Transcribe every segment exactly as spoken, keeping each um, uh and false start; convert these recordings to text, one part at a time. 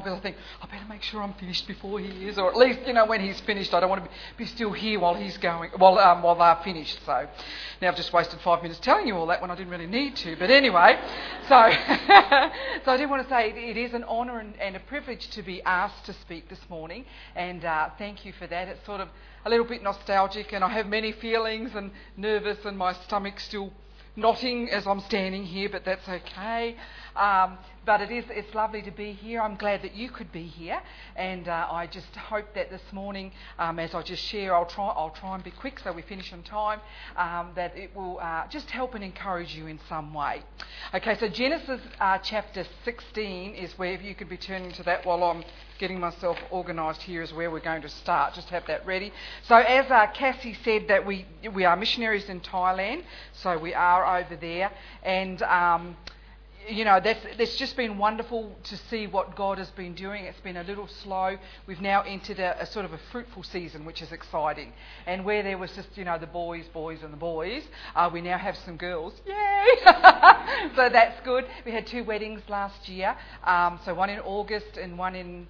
because I think, I better make sure I'm finished before he is, or at least, you know, when he's finished, I don't want to be, be still here while he's going, while, um, while they're finished. So now I've just wasted five minutes telling you all that when I didn't really need to. But anyway, so, so I do want to say it is an honour and, and a privilege to be asked to speak this morning, and uh, thank you for that. It's sort of a little bit nostalgic, and I have many feelings and nervous, and my stomach's still knotting as I'm standing here, but that's okay. Um, but it is, it's lovely to be here. I'm glad that you could be here, and uh, I just hope that this morning, um, as I just share, I'll try, I'll try and be quick so we finish on time, um, that it will uh, just help and encourage you in some way. Okay, so Genesis uh, chapter sixteen is where you could be turning to that while I'm getting myself organised here is where we're going to start. Just have that ready. So as uh, Cassie said, that we we are missionaries in Thailand, so we are over there, and um, you know that's it's just been wonderful to see what God has been doing. It's been a little slow. We've now entered a, a sort of a fruitful season, which is exciting. And where there was just you know the boys, boys, and the boys, uh, we now have some girls. Yay! So that's good. We had two weddings last year. Um, so one in August and one in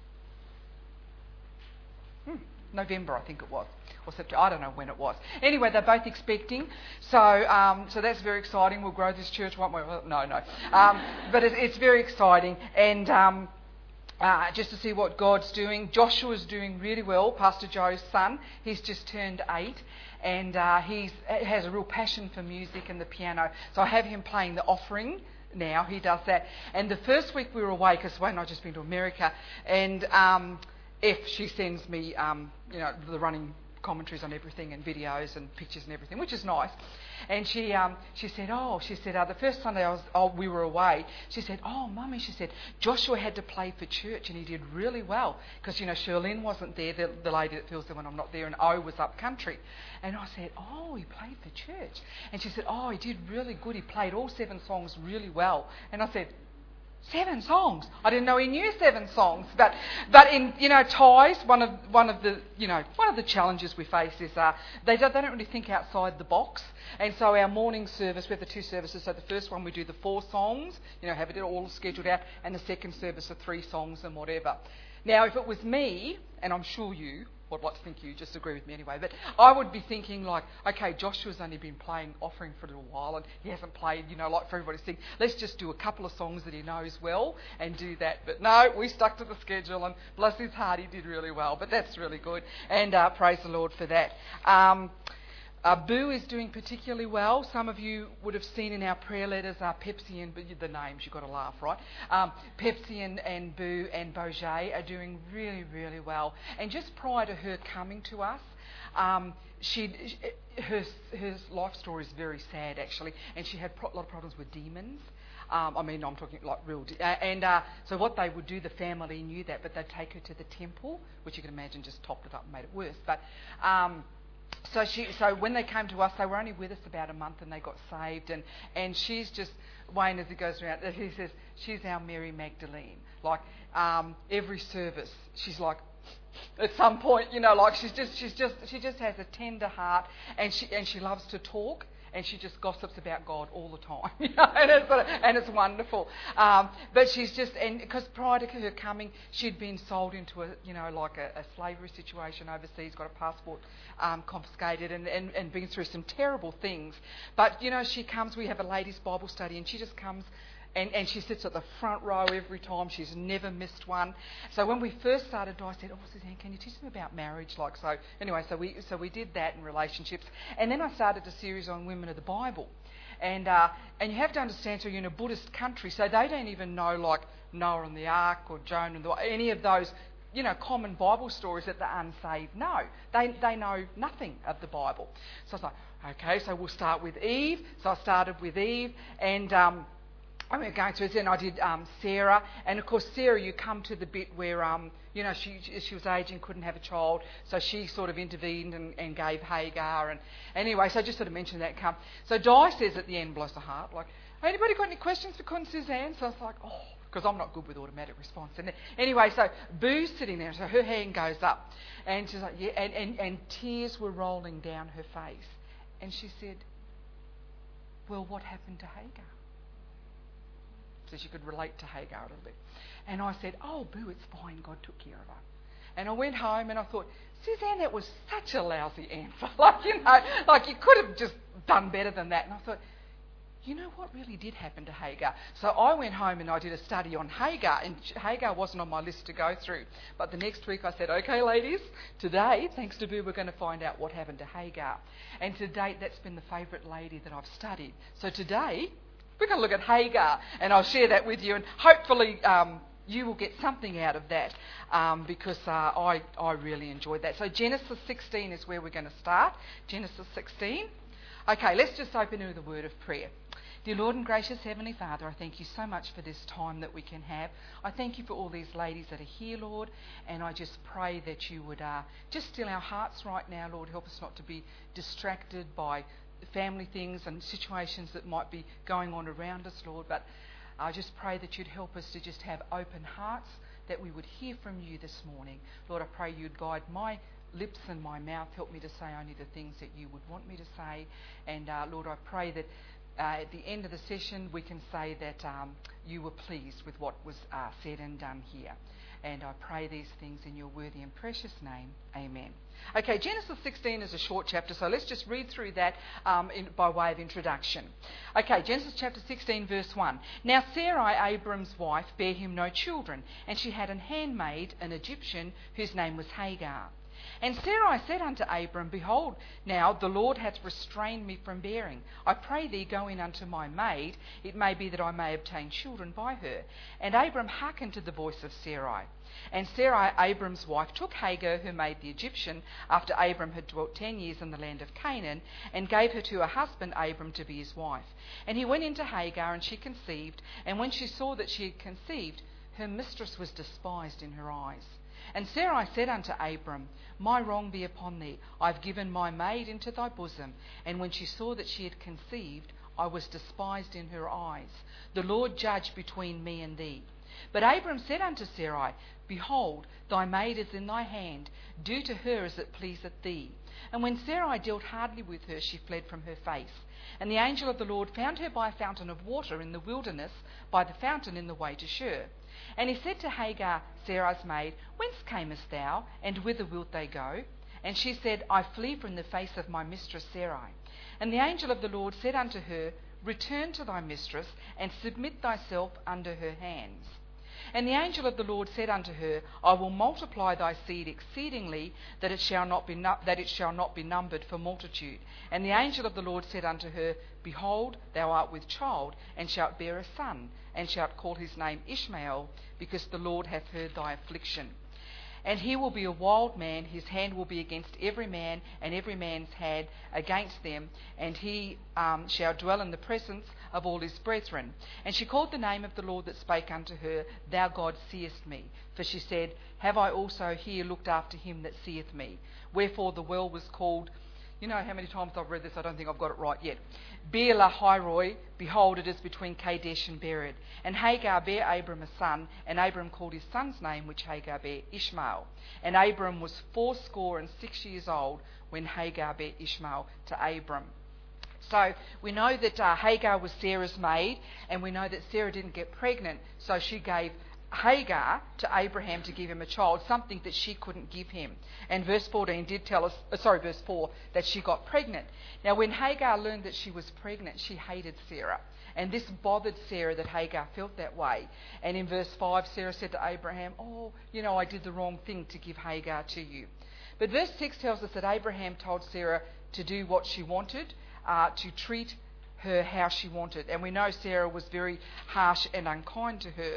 November, I think it was, or September. I don't know when it was. Anyway, they're both expecting, so um, so that's very exciting. We'll grow this church, won't we? Well, no, no. Um, but it, it's very exciting, and um, uh, just to see what God's doing. Joshua's doing really well. Pastor Joe's son. He's just turned eight, and uh, he has a real passion for music and the piano. So I have him playing the offering. Now he does that. And the first week we were away, because Wayne and I just been to America, and um, If she sends me, um, you know, the running commentaries on everything and videos and pictures and everything, which is nice. And she um, she said, oh, she said, uh, the first Sunday I was, oh, we were away, she said, oh, Mummy, she said, Joshua had to play for church and he did really well. Because, you know, Shirlene wasn't there, the, the lady that fills there when I'm not there, and O was up country. And I said, oh, he played for church. And she said, oh, he did really good. He played all seven songs really well. And I said, Seven songs. I didn't know he knew seven songs. But but in you know Thais, one of one of the you know one of the challenges we face is uh, they don't they don't really think outside the box. And so our morning service, we have the two services. So the first one we do the four songs, you know, have it all scheduled out, and the second service are three songs and whatever. Now, if it was me, and I'm sure you would like to think you just agree with me anyway, but I would be thinking like, okay, Joshua's only been playing offering for a little while and he hasn't played, you know, like for everybody to sing. Let's just do a couple of songs that he knows well and do that. But no, we stuck to the schedule, and bless his heart, he did really well. But that's really good, and uh, praise the Lord for that. Um, Uh, Boo is doing particularly well. Some of you would have seen in our prayer letters uh, Pepsi and Boo, the names, you've got to laugh, right? Um, Pepsi and, and Boo and Boget are doing really, really well. And just prior to her coming to us, um, she her her life story is very sad, actually, and she had pro- a lot of problems with demons. Um, I mean, I'm talking like real... De- uh, and uh, so what they would do, the family knew that, but they'd take her to the temple, which you can imagine just topped it up and made it worse. But... Um, So she, so when they came to us, they were only with us about a month, and they got saved. And, and she's just, Wayne, as he goes around, he says, she's our Mary Magdalene. Like um, every service, she's like, at some point, you know, like she's just, she's just, she just has a tender heart, and she and she loves to talk. And she just gossips about God all the time, you know, and it's sort of, and it's wonderful. Um, but she's just, and because prior to her coming, she'd been sold into a, you know, like a, a slavery situation overseas, got a passport um, confiscated, and, and, and been through some terrible things. But you know, she comes. We have a ladies' Bible study, and she just comes. And, and she sits at the front row every time. She's never missed one. So when we first started, I said, "Oh, Suzanne, can you teach them about marriage?" Like so. Anyway, so we so we did that in relationships, and then I started a series on women of the Bible, and uh, and you have to understand, so you're in a Buddhist country, so they don't even know like Noah and the Ark or Jonah and the, any of those, you know, common Bible stories that the unsaved know. They they know nothing of the Bible. So I was like, okay, so we'll start with Eve. So I started with Eve, and. Um, I mean, going through it, and I did um, Sarah, and of course Sarah, you come to the bit where um, you know she she was aging, couldn't have a child, so she sort of intervened and, and gave Hagar, and anyway, so I just sort of mentioned that. Come, so Di says at the end, bless her heart, like, anybody got any questions for Con Suzanne? So I was like, oh, because I'm not good with automatic response. And anyway, so Boo's sitting there, so her hand goes up, and she's like, yeah, and, and, and tears were rolling down her face, and she said, well, what happened to Hagar? so she could relate to Hagar a little bit. And I said, oh, boo, it's fine. God took care of her. And I went home and I thought, Suzanne, that was such a lousy answer. Like, you know, like you could have just done better than that. And I thought, you know what really did happen to Hagar? So I went home and I did a study on Hagar, and Hagar wasn't on my list to go through. But the next week I said, okay, ladies, today, thanks to Boo, we're going to find out what happened to Hagar. And to date, that's been the favourite lady that I've studied. So today, we're going to look at Hagar, and I'll share that with you, and hopefully um, you will get something out of that um, because uh, I, I really enjoyed that. So Genesis sixteen is where we're going to start. Genesis sixteen. Okay, let's just open with a word of prayer. Dear Lord and gracious Heavenly Father, I thank you so much for this time that we can have. I thank you for all these ladies that are here, Lord, and I just pray that you would uh, just still our hearts right now, Lord. Help us not to be distracted by family things and situations that might be going on around us, Lord, but I just pray that you'd help us to just have open hearts, that we would hear from you this morning. Lord, I pray you'd guide my lips and my mouth. Help me to say only the things that you would want me to say. And uh, Lord, I pray that Uh, at the end of the session, we can say that um, you were pleased with what was uh, said and done here. And I pray these things in your worthy and precious name. Amen. Okay, Genesis sixteen is a short chapter, so let's just read through that um, in, by way of introduction. Okay, Genesis chapter sixteen, verse one. Now Sarai, Abram's wife, bare him no children, and she had an handmaid, an Egyptian, whose name was Hagar. And Sarai said unto Abram, Behold, now the Lord hath restrained me from bearing. I pray thee, go in unto my maid, it may be that I may obtain children by her. And Abram hearkened to the voice of Sarai. And Sarai, Abram's wife, took Hagar, her maid the Egyptian, after Abram had dwelt ten years in the land of Canaan, and gave her to her husband Abram to be his wife. And he went into Hagar, and she conceived. And when she saw that she had conceived, her mistress was despised in her eyes. And Sarai said unto Abram, My wrong be upon thee. I have given my maid into thy bosom. And when she saw that she had conceived, I was despised in her eyes. The Lord judge between me and thee. But Abram said unto Sarai, Behold, thy maid is in thy hand. Do to her as it pleaseth thee. And when Sarai dealt hardly with her, she fled from her face. And the angel of the Lord found her by a fountain of water in the wilderness, by the fountain in the way to Shur. And he said to Hagar, Sarai's maid, Whence camest thou, and whither wilt thou go? And she said, I flee from the face of my mistress Sarai. And the angel of the Lord said unto her, Return to thy mistress, and submit thyself under her hands. And the angel of the Lord said unto her, I will multiply thy seed exceedingly, that it shall not be nu- that it shall not be numbered for multitude. And the angel of the Lord said unto her, Behold, thou art with child, and shalt bear a son, and shalt call his name Ishmael, because the Lord hath heard thy affliction. And he will be a wild man, his hand will be against every man, and every man's hand against them, and he um, shall dwell in the presence of all his brethren. And she called the name of the Lord that spake unto her, Thou God seest me. For she said, Have I also here looked after him that seeth me? Wherefore the well was called, you know how many times I've read this, I don't think I've got it right yet. Beer Lahairoi, behold, it is between Kadesh and Bered. And Hagar bare Abram a son, and Abram called his son's name, which Hagar bare, Ishmael. And Abram was fourscore and six years old when Hagar bare Ishmael to Abram. So we know that uh, Hagar was Sarah's maid, and we know that Sarah didn't get pregnant, so she gave Hagar to Abraham to give him a child, something that she couldn't give him. And verse fourteen did tell us, uh, sorry, verse four, that she got pregnant. Now when Hagar learned that she was pregnant, she hated Sarah. And this bothered Sarah that Hagar felt that way. And in verse five, Sarah said to Abraham, oh, you know, I did the wrong thing to give Hagar to you. But verse six tells us that Abraham told Sarah to do what she wanted, uh, to treat her how she wanted. And we know Sarah was very harsh and unkind to her.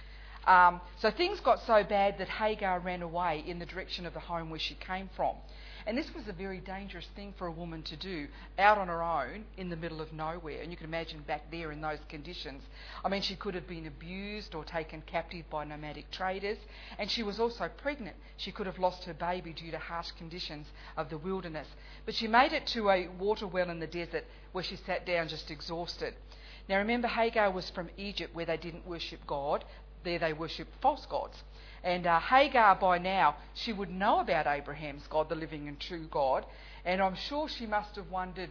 Um, so things got so bad that Hagar ran away in the direction of the home where she came from. And this was a very dangerous thing for a woman to do, out on her own in the middle of nowhere. And you can imagine back there in those conditions. I mean, she could have been abused or taken captive by nomadic traders. And she was also pregnant. She could have lost her baby due to harsh conditions of the wilderness. But she made it to a water well in the desert where she sat down just exhausted. Now remember, Hagar was from Egypt where they didn't worship God. There they worshipped false gods. And uh, Hagar, by now, she would know about Abraham's God, the living and true God. And I'm sure she must have wondered,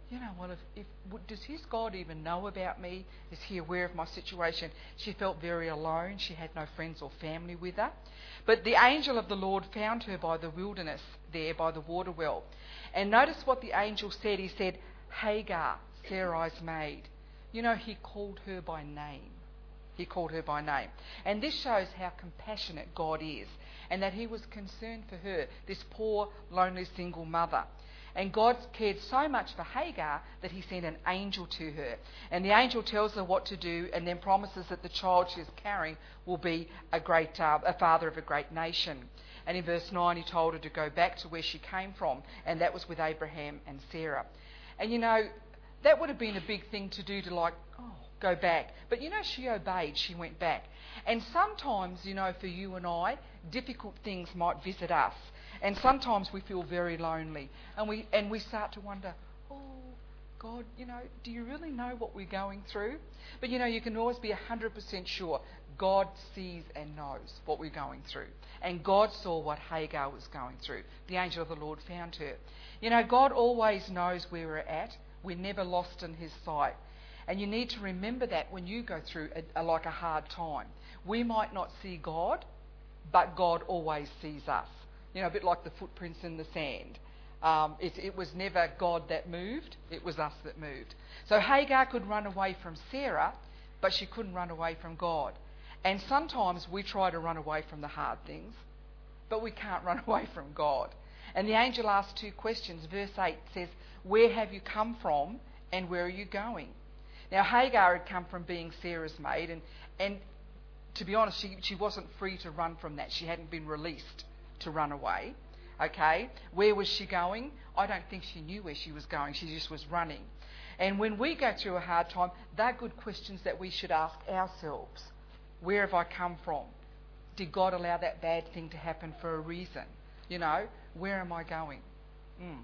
you know, well, if, if does his God even know about me? Is he aware of my situation? She felt very alone. She had no friends or family with her. But the angel of the Lord found her by the wilderness there, by the water well. And notice what the angel said. He said, Hagar, Sarai's maid. You know, he called her by name. He called her by name. And this shows how compassionate God is, and that he was concerned for her, this poor, lonely, single mother. And God cared so much for Hagar that he sent an angel to her. And the angel tells her what to do, and then promises that the child she's carrying will be a great, uh, a father of a great nation. And in verse nine, he told her to go back to where she came from, and that was with Abraham and Sarah. And you know, that would have been a big thing to do, to like, oh, go back. But you know, she obeyed, she went back. And sometimes, you know, for you and I, difficult things might visit us. And sometimes we feel very lonely, and we and we start to wonder, oh, God, you know, do you really know what we're going through? But, you know, you can always be one hundred percent sure God sees and knows what we're going through. And God saw what Hagar was going through. The angel of the Lord found her. You know, God always knows where we're at. We're never lost in his sight. And you need to remember that when you go through a, a, like a hard time. We might not see God, but God always sees us. You know, a bit like the footprints in the sand. Um, it, it was never God that moved, it was us that moved. So Hagar could run away from Sarah, but she couldn't run away from God. And sometimes we try to run away from the hard things, but we can't run away from God. And the angel asked two questions. Verse eight says, where have you come from and where are you going? Now Hagar had come from being Sarah's maid, and, and to be honest, she, she wasn't free to run from that. She hadn't been released to run away. Okay, where was she going? I don't think she knew where she was going. She just was running. And when we go through a hard time, they're good questions that we should ask ourselves. Where have I come from? Did God allow that bad thing to happen for a reason? You know, where am I going? Mm.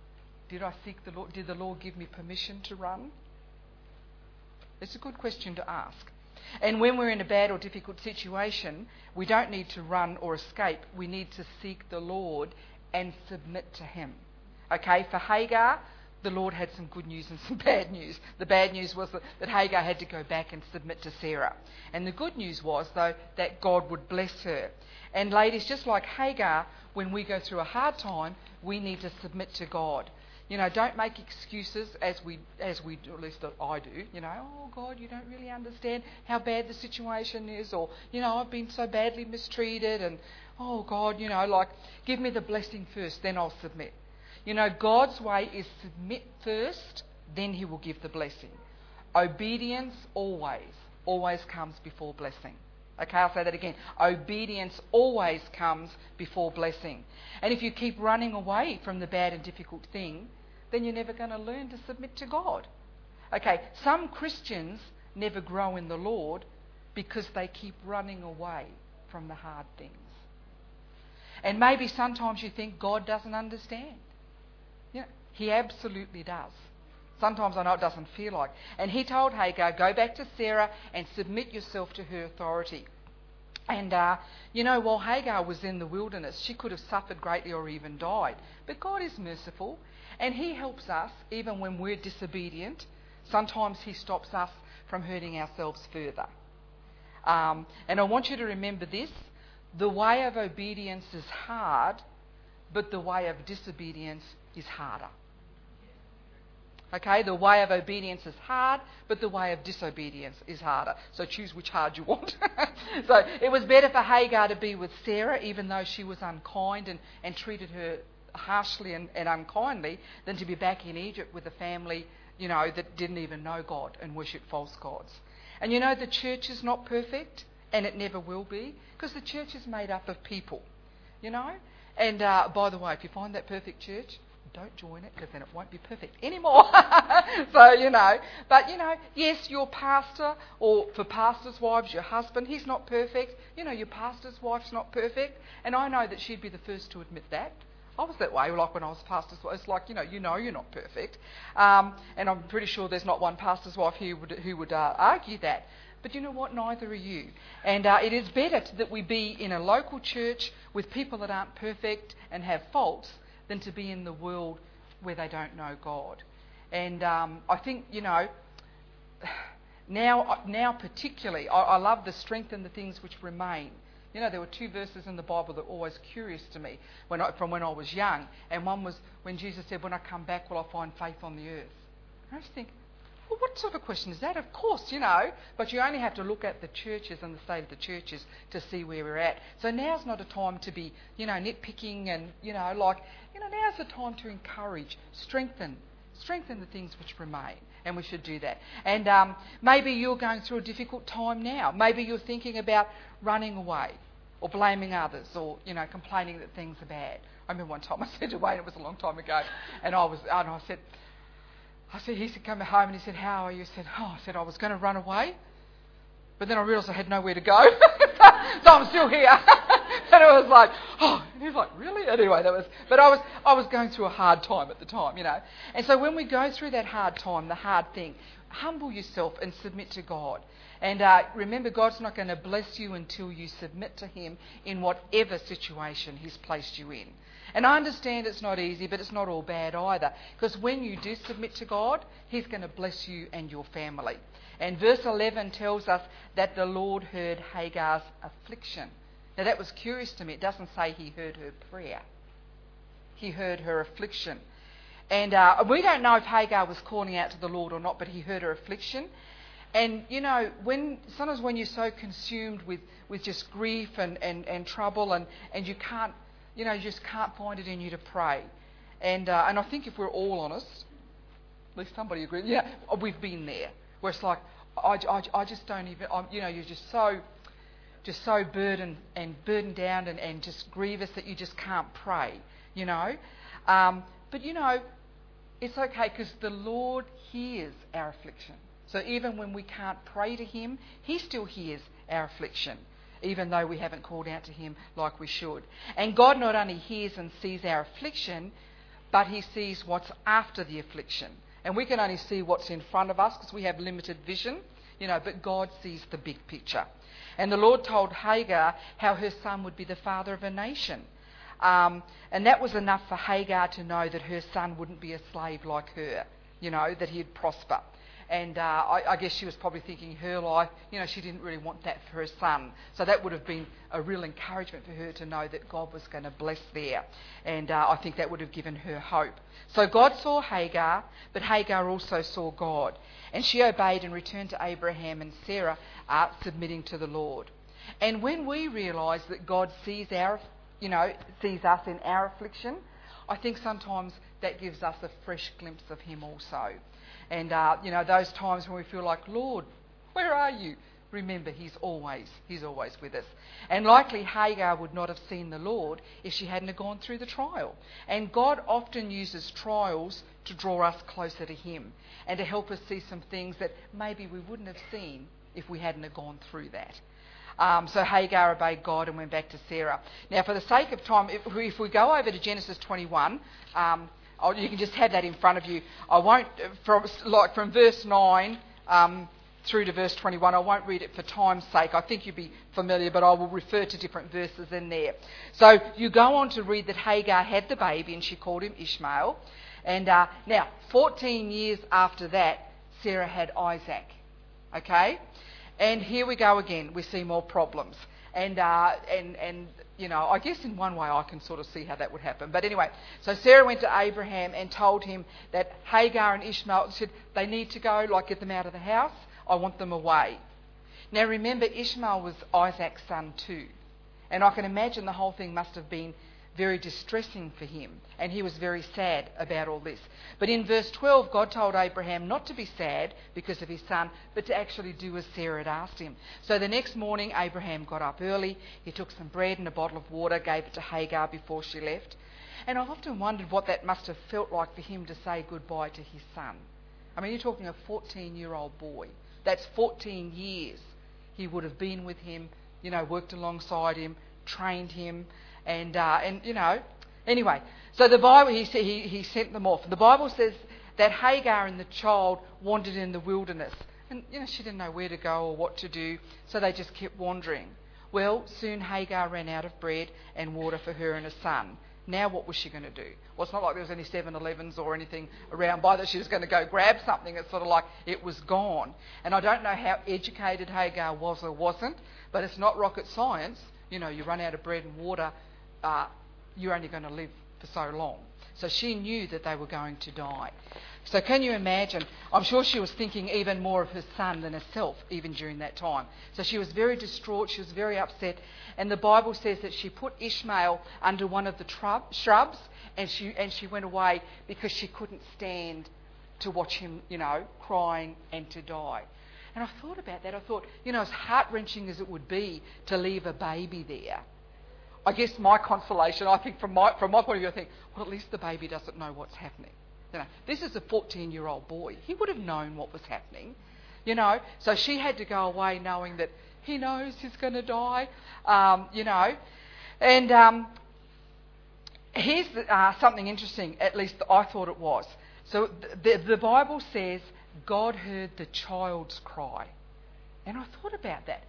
Did I seek the Lord? Did the Lord give me permission to run? It's a good question to ask. And when we're in a bad or difficult situation, we don't need to run or escape. We need to seek the Lord and submit to him. Okay, for Hagar, the Lord had some good news and some bad news. The bad news was that, that Hagar had to go back and submit to Sarah. And the good news was, though, that God would bless her. And ladies, just like Hagar, when we go through a hard time, we need to submit to God. You know, don't make excuses as we, as we do, at least I do, you know, oh God, you don't really understand how bad the situation is, or, you know, I've been so badly mistreated, and, oh God, you know, like, give me the blessing first, then I'll submit. You know, God's way is submit first, then he will give the blessing. Obedience always, always comes before blessing. Okay, I'll say that again. Obedience always comes before blessing. And if you keep running away from the bad and difficult thing, then you're never going to learn to submit to God. Okay, some Christians never grow in the Lord because they keep running away from the hard things. And maybe sometimes you think God doesn't understand. You know, he absolutely does. Sometimes I know it doesn't feel like. And he told Hagar, go back to Sarah and submit yourself to her authority. And, uh, you know, while Hagar was in the wilderness, she could have suffered greatly or even died. But God is merciful, and he helps us even when we're disobedient. Sometimes he stops us from hurting ourselves further. Um, and I want you to remember this. The way of obedience is hard, but the way of disobedience is harder. Okay, the way of obedience is hard, but the way of disobedience is harder. So choose which hard you want. So it was better for Hagar to be with Sarah, even though she was unkind and, and treated her harshly and, and unkindly, than to be back in Egypt with a family, you know, that didn't even know God and worshipped false gods. And you know, the church is not perfect, and it never will be, because the church is made up of people, you know. And uh, by the way, if you find that perfect church, don't join it, because then it won't be perfect anymore. So, you know, but, you know, yes, your pastor, or for pastors' wives, your husband, he's not perfect. You know, your pastor's wife's not perfect. And I know that she'd be the first to admit that. I was that way, like when I was pastor's wife. It's like, you know, you know you're not perfect. Um, and I'm pretty sure there's not one pastor's wife who would, who would uh, argue that. But you know what? Neither are you. And uh, it is better to, that we be in a local church with people that aren't perfect and have faults, than to be in the world where they don't know God. And um, I think, you know, now, now particularly, I, I love the strength in the things which remain. You know, there were two verses in the Bible that were always curious to me when I, from when I was young. And one was when Jesus said, when I come back, will I find faith on the earth? And I just think, well, what sort of a question is that? Of course, you know, but you only have to look at the churches and the state of the churches to see where we're at. So now's not a time to be, you know, nitpicking and, you know, like, you know, now's the time to encourage, strengthen, strengthen the things which remain. And we should do that. And um, maybe you're going through a difficult time now. Maybe you're thinking about running away or blaming others or, you know, complaining that things are bad. I remember one time I said to Wayne, it was a long time ago, and I was, and I said, I said, he said, come home, and he said, how are you? I said, oh, I said, I was going to run away, but then I realised I had nowhere to go, so I'm still here. And it was like, oh, and he was like, really? Anyway, that was, but I was, I was going through a hard time at the time, you know. And so when we go through that hard time, the hard thing, humble yourself and submit to God. And uh, remember, God's not going to bless you until you submit to Him in whatever situation He's placed you in. And I understand it's not easy, but it's not all bad either. Because when you do submit to God, He's going to bless you and your family. And verse eleven tells us that the Lord heard Hagar's affliction. Now that was curious to me. It doesn't say He heard her prayer. He heard her affliction. And uh, we don't know if Hagar was calling out to the Lord or not, but He heard her affliction. And, you know, when sometimes when you're so consumed with, with just grief and, and, and trouble and, and you can't, you know, you just can't find it in you to pray. And uh, and I think if we're all honest, at least somebody agrees, yeah, we've been there. Where it's like, I, I, I just don't even, I'm, you know, you're just so, just so burdened and burdened down and, and just grievous that you just can't pray, you know. Um, but, you know, it's okay because the Lord hears our affliction. So even when we can't pray to Him, He still hears our affliction, even though we haven't called out to Him like we should. And God not only hears and sees our affliction, but He sees what's after the affliction. And we can only see what's in front of us because we have limited vision, you know, but God sees the big picture. And the Lord told Hagar how her son would be the father of a nation. Um, and that was enough for Hagar to know that her son wouldn't be a slave like her, you know, that he'd prosper. And uh, I, I guess she was probably thinking her life, you know, she didn't really want that for her son. So that would have been a real encouragement for her to know that God was going to bless there. And uh, I think that would have given her hope. So God saw Hagar, but Hagar also saw God. And she obeyed and returned to Abraham and Sarah, uh, submitting to the Lord. And when we realise that God sees our, you know, sees us in our affliction, I think sometimes that gives us a fresh glimpse of Him also. And, uh, you know, those times when we feel like, Lord, where are you? Remember, He's always, He's always with us. And likely Hagar would not have seen the Lord if she hadn't have gone through the trial. And God often uses trials to draw us closer to Him and to help us see some things that maybe we wouldn't have seen if we hadn't have gone through that. Um, so Hagar obeyed God and went back to Sarah. Now, for the sake of time, if we, if we go over to Genesis twenty-one... Um, Oh, you can just have that in front of you. I won't, from, like from verse nine um, through to verse twenty-one, I won't read it for time's sake. I think you'll be familiar, but I will refer to different verses in there. So you go on to read that Hagar had the baby and she called him Ishmael. And uh, now, fourteen years after that, Sarah had Isaac. Okay? And here we go again. We see more problems. And, uh, and, and you know, I guess in one way I can sort of see how that would happen. But anyway, so Sarah went to Abraham and told him that Hagar and Ishmael said they need to go, like get them out of the house. I want them away. Now remember, Ishmael was Isaac's son too. And I can imagine the whole thing must have been very distressing for him. And he was very sad about all this. But in verse twelve, God told Abraham not to be sad because of his son, but to actually do as Sarah had asked him. So the next morning, Abraham got up early. He took some bread and a bottle of water, gave it to Hagar before she left. And I've often wondered what that must have felt like for him to say goodbye to his son. I mean, you're talking a fourteen-year-old boy. That's fourteen years he would have been with him, you know, worked alongside him, trained him. And, uh, and you know, anyway, so the Bible, he, he, he sent them off. The Bible says that Hagar and the child wandered in the wilderness. And, you know, she didn't know where to go or what to do, so they just kept wandering. Well, soon Hagar ran out of bread and water for her and her son. Now what was she going to do? Well, it's not like there was any seven elevens or anything around by that she was going to go grab something. It's sort of like it was gone. And I don't know how educated Hagar was or wasn't, but it's not rocket science. You know, you run out of bread and water, uh, you're only going to live for so long. So she knew that they were going to die. So can you imagine? I'm sure she was thinking even more of her son than herself, even during that time. So she was very distraught, she was very upset. And the Bible says that she put Ishmael under one of the trub- shrubs and she, and she went away because she couldn't stand to watch him, you know, crying and to die. And I thought about that. I thought, you know, as heart-wrenching as it would be to leave a baby there, I guess my consolation, I think from my from my point of view, I think, well, at least the baby doesn't know what's happening. You know, this is a fourteen-year-old boy. He would have known what was happening, you know. So she had to go away knowing that he knows he's going to die, um, you know. And um, here's the, uh, something interesting, at least I thought it was. So the, the Bible says God heard the child's cry. And I thought about that.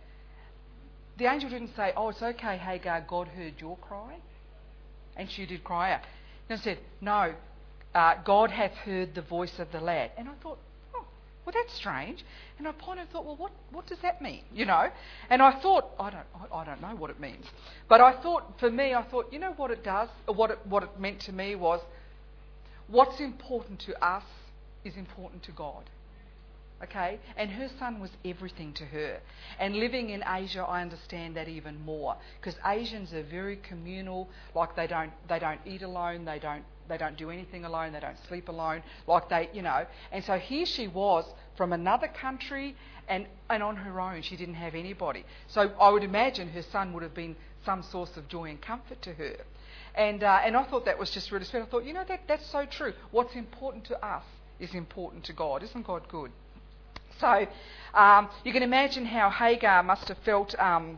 The angel didn't say, oh, it's okay, Hagar, God heard your cry. And she did cry out. And it said, no, uh, God hath heard the voice of the lad. And I thought, oh, well, that's strange. And I pondered and thought, well, what, what does that mean? You know? And I thought, I don't, I, I don't know what it means. But I thought, for me, I thought, you know what it does? Or what it, what it meant to me was, what's important to us is important to God. Okay, and her son was everything to her. And living in Asia, I understand that even more, because Asians are very communal. Like they don't, they don't eat alone. They don't, they don't do anything alone. They don't sleep alone. Like they, you know. And so here she was from another country, and and on her own, she didn't have anybody. So I would imagine her son would have been some source of joy and comfort to her. And uh, and I thought that was just really sweet. I thought, you know, that that's so true. What's important to us is important to God. Isn't God good? So um, you can imagine how Hagar must have felt um,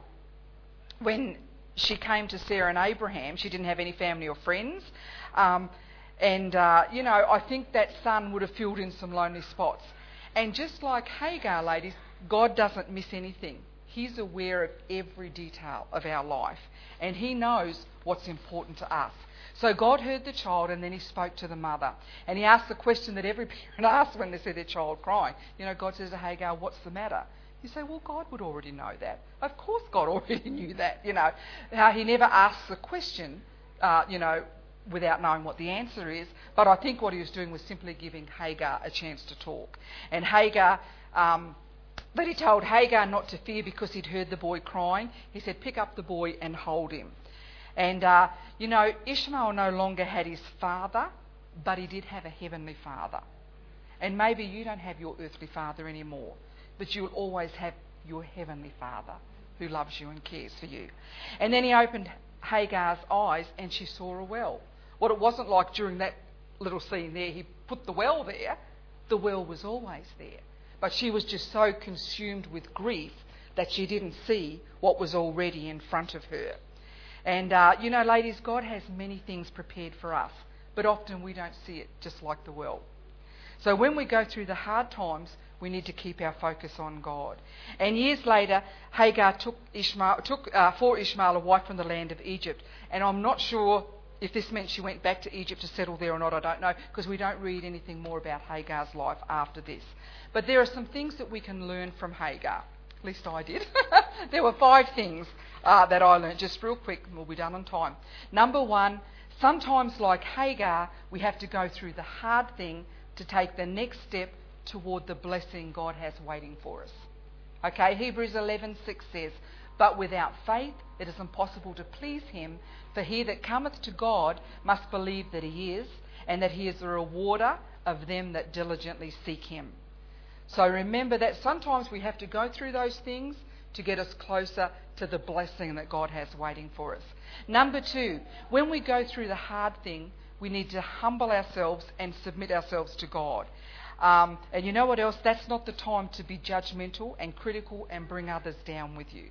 when she came to Sarah and Abraham. She didn't have any family or friends. Um, and, uh, you know, I think that son would have filled in some lonely spots. And just like Hagar, ladies, God doesn't miss anything. He's aware of every detail of our life. And he knows what's important to us. So God heard the child, and then he spoke to the mother. And he asked the question that every parent asks when they see their child crying. You know, God says to Hagar, what's the matter? You say, well, God would already know that. Of course God already knew that, you know. How he never asks the question, uh, you know, without knowing what the answer is. But I think what he was doing was simply giving Hagar a chance to talk. And Hagar, um, but he told Hagar not to fear because he'd heard the boy crying. He said, pick up the boy and hold him. And, uh, you know, Ishmael no longer had his father, but he did have a heavenly father. And maybe you don't have your earthly father anymore, but you'll always have your heavenly father who loves you and cares for you. And then he opened Hagar's eyes and she saw a well. What it wasn't like during that little scene there, he put the well there. The well was always there. But she was just so consumed with grief that she didn't see what was already in front of her. And, uh, you know, ladies, God has many things prepared for us, but often we don't see it, just like the well. So when we go through the hard times, we need to keep our focus on God. And years later, Hagar took Ishmael, took uh, for Ishmael a wife from the land of Egypt. And I'm not sure if this meant she went back to Egypt to settle there or not, I don't know, because we don't read anything more about Hagar's life after this. But there are some things that we can learn from Hagar. At least I did. There were five things uh, that I learned, just real quick, and we'll be done on time. Number one, sometimes like Hagar, we have to go through the hard thing to take the next step toward the blessing God has waiting for us. Okay, Hebrews eleven six says, but without faith it is impossible to please him, for he that cometh to God must believe that he is, and that he is a rewarder of them that diligently seek him. So remember that sometimes we have to go through those things to get us closer to the blessing that God has waiting for us. Number two, when we go through the hard thing, we need to humble ourselves and submit ourselves to God. Um, and you know what else? That's not the time to be judgmental and critical and bring others down with you.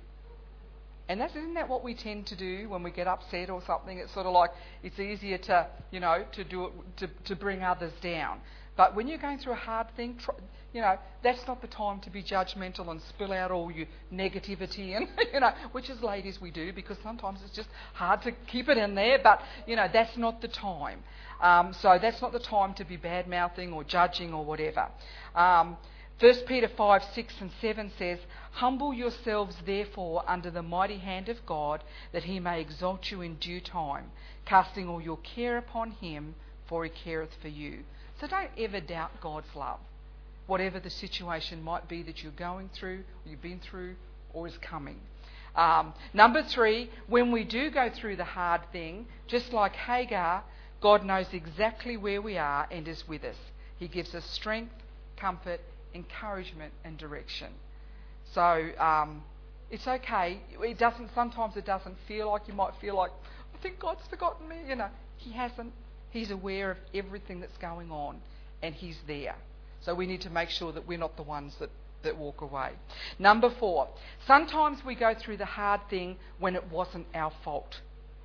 And that's, isn't that what we tend to do when we get upset or something? It's sort of like it's easier to, you know, to do it, to, to bring others down. But when you're going through a hard thing, try, you know, that's not the time to be judgmental and spill out all your negativity, and you know, which as ladies we do, because sometimes it's just hard to keep it in there. But you know, that's not the time. Um, so that's not the time to be bad mouthing or judging or whatever. Um, First Peter five, six and seven says, "Humble yourselves therefore under the mighty hand of God, that he may exalt you in due time, casting all your care upon him, for he careth for you." So don't ever doubt God's love, whatever the situation might be that you're going through, or you've been through, or is coming. Um, number three, when we do go through the hard thing, just like Hagar, God knows exactly where we are and is with us. He gives us strength, comfort, encouragement and direction. So um, it's okay. It doesn't. Sometimes it doesn't feel like, you might feel like, I think God's forgotten me. You know, he hasn't. He's aware of everything that's going on, and he's there. So we need to make sure that we're not the ones that, that walk away. Number four, sometimes we go through the hard thing when it wasn't our fault.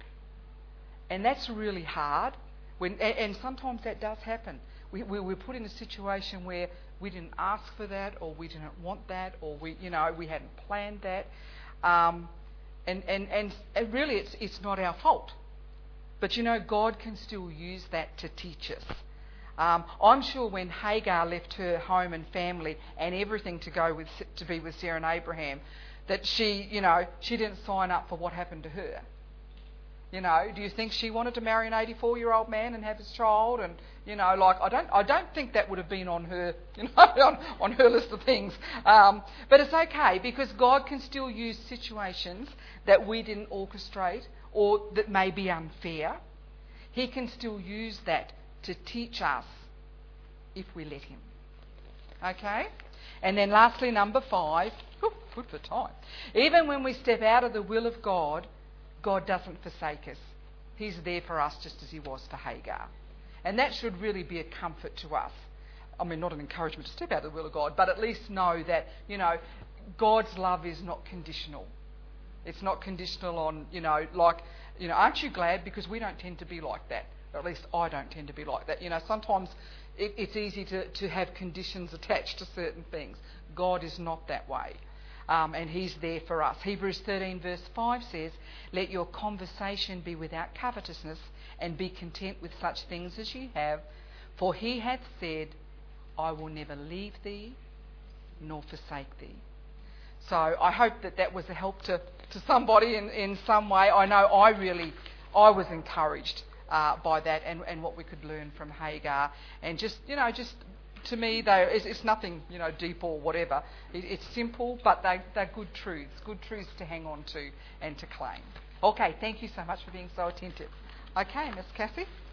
And that's really hard. When, and, and sometimes that does happen. We, we, we're put in a situation where we didn't ask for that, or we didn't want that, or we, you know, we hadn't planned that. Um, and, and, and, and really it's, it's not our fault. But you know, God can still use that to teach us. Um, I'm sure when Hagar left her home and family and everything to go with to be with Sarah and Abraham, that she, you know, she didn't sign up for what happened to her. You know, do you think she wanted to marry an eighty-four-year-old man and have his child? And you know, like I don't, I don't think that would have been on her, you know, on, on her list of things. Um, but it's okay, because God can still use situations that we didn't orchestrate or that may be unfair. He can still use that to teach us if we let him. Okay? And then lastly, number five, whew, good for time. Even when we step out of the will of God, God doesn't forsake us. He's there for us just as he was for Hagar. And that should really be a comfort to us. I mean, not an encouragement to step out of the will of God, but at least know that, you know, God's love is not conditional. It's not conditional on, you know, like, you know, aren't you glad? Because we don't tend to be like that. Or at least I don't tend to be like that. You know, sometimes it, it's easy to, to have conditions attached to certain things. God is not that way. Um, and he's there for us. Hebrews thirteen verse five says, "Let your conversation be without covetousness, and be content with such things as ye have. For he hath said, I will never leave thee, nor forsake thee." So I hope that that was a help to, to somebody in, in some way. I know I really, I was encouraged uh, by that, and, and what we could learn from Hagar. And just, you know, just to me, they, it's, it's nothing, you know, deep or whatever. It, it's simple, but they, they're good truths, good truths to hang on to and to claim. Okay, thank you so much for being so attentive. Okay, Miss Cassie.